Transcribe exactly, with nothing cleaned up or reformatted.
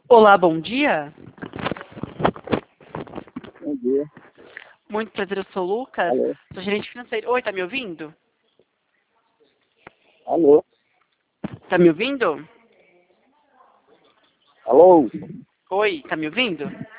Olá, bom dia. Bom dia. Muito prazer, eu sou o Lucas, Alô? sou gerente financeiro. Oi, tá me ouvindo? Alô? Tá me ouvindo? Alô? Oi, tá me ouvindo?